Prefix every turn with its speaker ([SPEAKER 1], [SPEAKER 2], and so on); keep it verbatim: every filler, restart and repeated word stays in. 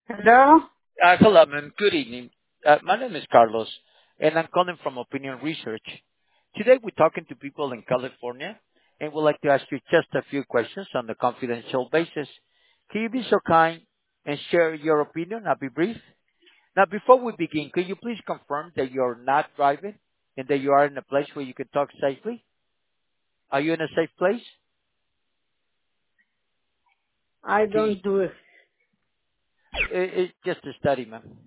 [SPEAKER 1] Hello?
[SPEAKER 2] Uh, Hello, ma'am. Good evening. Uh, My name is Carlos, and I'm calling from Opinion Research. Today, we're talking to people in California, and we'd like to ask you just a few questions on a confidential basis. Can you be so kind and share your opinion? I'll be brief. Now, before we begin, could you please confirm that you're not driving and that you are in a place where you can talk safely? Are you in a safe place?
[SPEAKER 1] I
[SPEAKER 2] Can you,
[SPEAKER 1] don't do it.
[SPEAKER 2] it- it's just a study, ma'am.